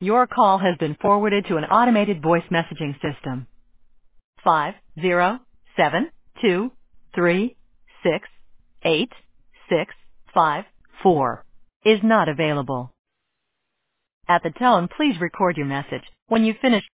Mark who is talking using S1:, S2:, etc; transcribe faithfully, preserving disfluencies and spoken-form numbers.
S1: Your call has been forwarded to an automated voice messaging system. Five zero seven two three six eight six five four is not available. At the tone, please record your message. When you finish